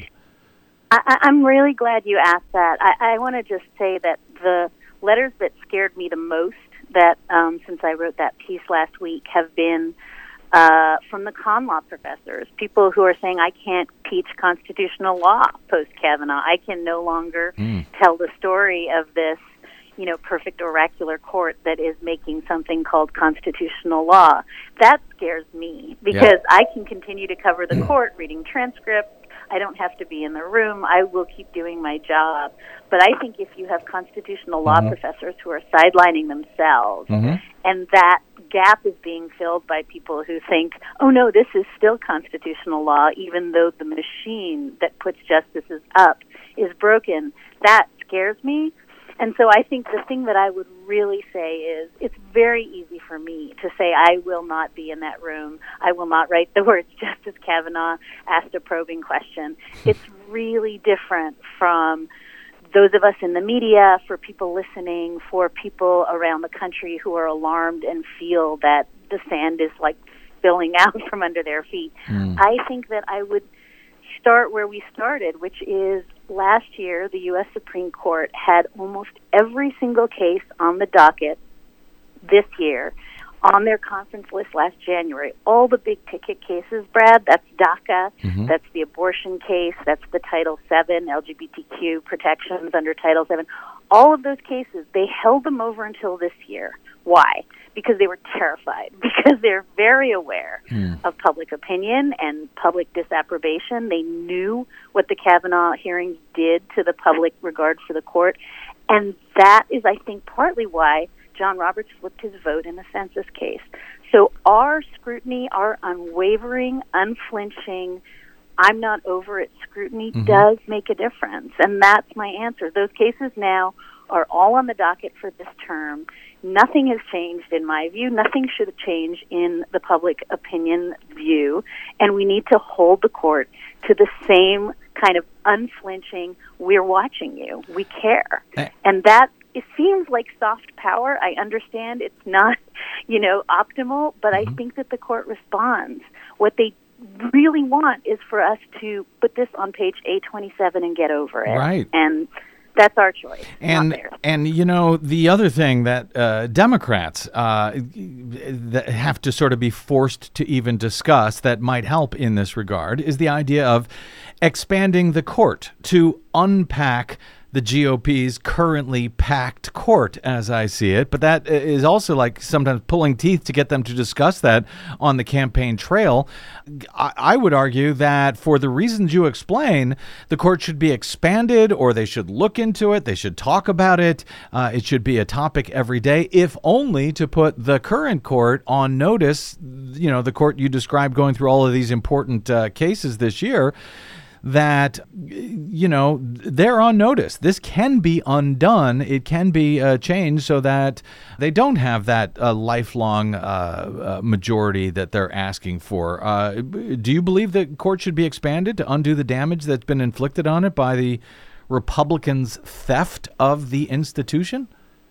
Speaker 12: I, I'm really glad you asked that. I, I want to just say that the letters that scared me the most that um, since I wrote that piece last week have been uh, from the con law professors, people who are saying, I can't teach constitutional law post-Kavanaugh. I can no longer mm. tell the story of this, you know, perfect oracular court that is making something called constitutional law. That scares me because yeah. I can continue to cover the court, reading transcripts. I don't have to be in the room. I will keep doing my job. But I think if you have constitutional law mm-hmm. professors who are sidelining themselves, mm-hmm. and that gap is being filled by people who think, oh, no, this is still constitutional law, even though the machine that puts justices up is broken, that scares me. And so I think the thing that I would really say is it's very easy for me to say I will not be in that room. I will not write the words Justice Kavanaugh asked a probing question. It's really different from those of us in the media, for people listening, for people around the country who are alarmed and feel that the sand is like spilling out from under their feet. Mm. I think that I would start where we started, which is last year the U S Supreme Court had almost every single case on the docket this year on their conference list last January. All the big ticket cases, Brad, that's DACA, mm-hmm. that's the abortion case, that's the Title seven, L G B T Q protections under Title seven. All of those cases, they held them over until this year. Why? Because they were terrified, because they're very aware mm. of public opinion and public disapprobation. They knew what the Kavanaugh hearings did to the public regard for the court. And that is, I think, partly why John Roberts flipped his vote in the census case. So our scrutiny, our unwavering, unflinching, I'm not over it scrutiny mm-hmm. does make a difference. And that's my answer. Those cases now are all on the docket for this term. Nothing has changed in my view. Nothing should change in the public opinion view. And we need to hold the court to the same kind of unflinching, we're watching you, we care. Uh, and that, it seems like soft power. I understand it's not, you know, optimal, but mm-hmm. I think that the court responds. What they really want is for us to put this on page A twenty-seven and get over it.
Speaker 2: Right.
Speaker 12: And that's our choice.
Speaker 2: And and you know, the other thing that uh, Democrats uh, that have to sort of be forced to even discuss that might help in this regard is the idea of expanding the court to unpack the G O P's currently packed court, as I see it. But that is also like sometimes pulling teeth to get them to discuss that on the campaign trail. I, I would argue that for the reasons you explain, the court should be expanded, or they should look into it. They should talk about it. Uh, it should be a topic every day, if only to put the current court on notice, you know, the court you described going through all of these important uh, cases this year, that, you know, they're on notice. This can be undone. It can be uh, changed so that they don't have that uh, lifelong uh, uh, majority that they're asking for. Uh, do you believe that court should be expanded to undo the damage that's been inflicted on it by the Republicans' theft of the institution?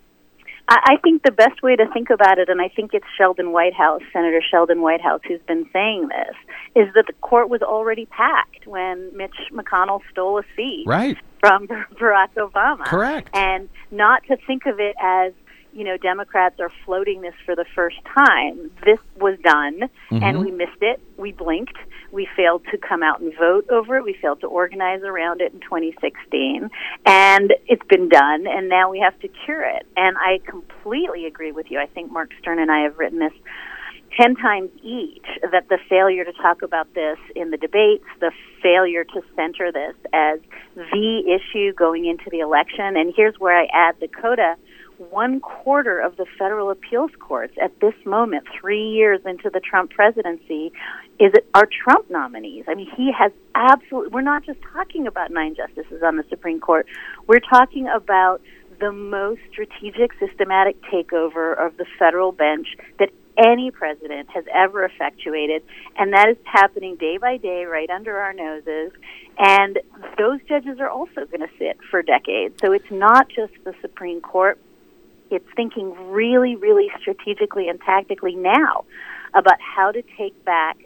Speaker 12: I think the best way to think about it, and I think it's Sheldon Whitehouse, Senator Sheldon Whitehouse, who's been saying this, is that the court was already packed when Mitch McConnell stole a seat
Speaker 2: right.
Speaker 12: from Barack Obama.
Speaker 2: Correct.
Speaker 12: And not to think of it as, you know, Democrats are floating this for the first time. This was done, mm-hmm. and we missed it. We blinked. We failed to come out and vote over it. We failed to organize around it in twenty sixteen. And it's been done, and now we have to cure it. And I completely agree with you. I think Mark Stern and I have written this ten times each, that the failure to talk about this in the debates, the failure to center this as the issue going into the election. And here's where I add the coda. One quarter of the federal appeals courts at this moment, three years into the Trump presidency, is are Trump nominees. I mean, he has absolutely, we're not just talking about nine justices on the Supreme Court. We're talking about the most strategic, systematic takeover of the federal bench that any president has ever effectuated, and that is happening day by day right under our noses. And those judges are also going to sit for decades. So it's not just the Supreme Court. It's thinking really, really strategically and tactically now about how to take back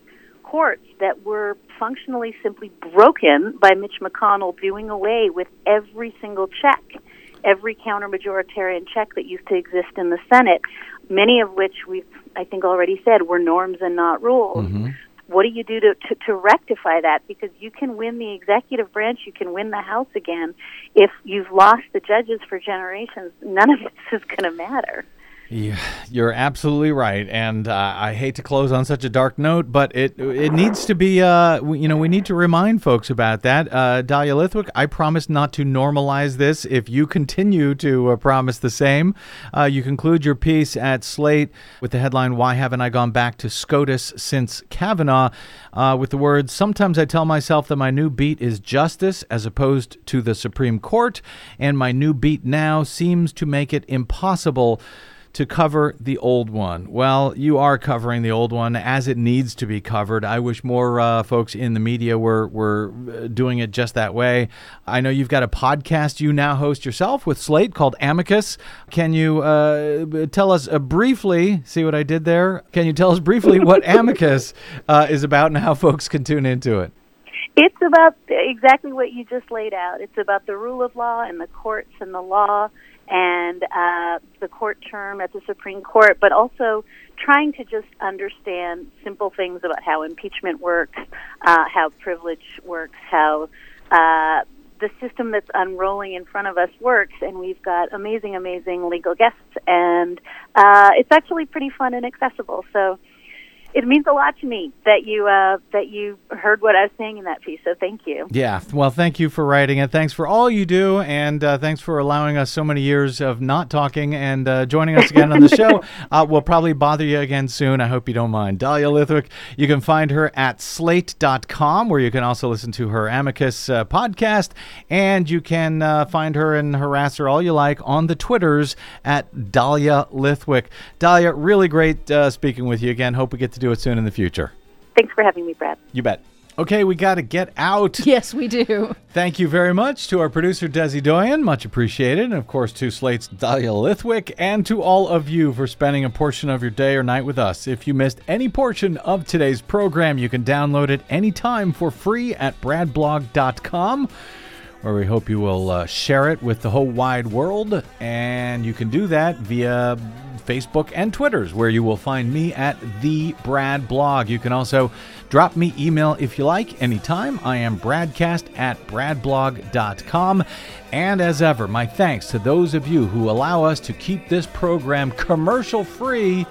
Speaker 12: courts that were functionally simply broken by Mitch McConnell doing away with every single check, every counter-majoritarian check that used to exist in the Senate, many of which we've, I think, already said were norms and not rules.
Speaker 2: Mm-hmm.
Speaker 12: What do you do to, to, to rectify that? Because you can win the executive branch, you can win the House again. If you've lost the judges for generations, none of this is going to matter.
Speaker 2: Yeah, you're absolutely right, and uh, I hate to close on such a dark note, but it it needs to be, uh, we, you know, we need to remind folks about that. Uh, Dahlia Lithwick, I promise not to normalize this. If you continue to uh, promise the same, uh, you conclude your piece at Slate with the headline, "Why Haven't I Gone Back to SCOTUS Since Kavanaugh?" Uh, with the words, "Sometimes I tell myself that my new beat is justice as opposed to the Supreme Court, and my new beat now seems to make it impossible to cover the old one." Well, you are covering the old one as it needs to be covered. I wish more uh, folks in the media were, were doing it just that way. I know you've got a podcast you now host yourself with Slate called Amicus. Can you uh, tell us uh, briefly, see what I did there? Can you tell us briefly what Amicus uh, is about and how folks can tune into it?
Speaker 12: It's about exactly what you just laid out. It's about the rule of law and the courts and the law and uh, the court term at the Supreme Court, but also trying to just understand simple things about how impeachment works, uh, how privilege works, how uh, the system that's unrolling in front of us works. And we've got amazing, amazing legal guests, and uh, it's actually pretty fun and accessible. So it means a lot to me that you uh, that you heard what I was saying in that piece, so thank you.
Speaker 2: Yeah, well, thank you for writing it. Thanks for all you do, and uh, thanks for allowing us so many years of not talking and uh, joining us again on the show. Uh, we'll probably bother you again soon. I hope you don't mind. Dahlia Lithwick, you can find her at slate dot com, where you can also listen to her Amicus uh, podcast, and you can uh, find her and harass her all you like on the Twitters at Dahlia Lithwick. Dahlia, really great uh, speaking with you again. Hope we get to do it soon in the future.
Speaker 12: Thanks for having me, Brad.
Speaker 2: You bet. Okay, we got to get out.
Speaker 4: Yes, we do.
Speaker 2: Thank you very much to our producer, Desi Doyen. Much appreciated. And, of course, to Slate's Dahlia Lithwick, and to all of you for spending a portion of your day or night with us. If you missed any portion of today's program, you can download it anytime for free at brad blog dot com, where we hope you will uh, share it with the whole wide world. And you can do that via Facebook and Twitters, where you will find me at The Brad Blog. You can also drop me email if you like anytime. I am bradcast at brad blog dot com. And as ever, my thanks to those of you who allow us to keep this program commercial-free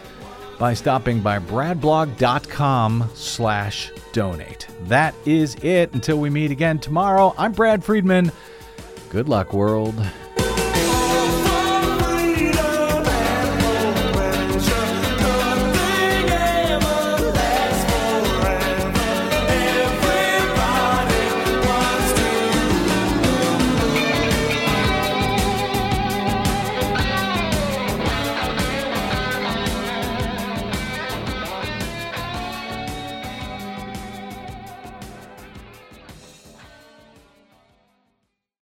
Speaker 2: by stopping by brad blog dot com slash donate. That is it. Until we meet again tomorrow, I'm Brad Friedman. Good luck, world.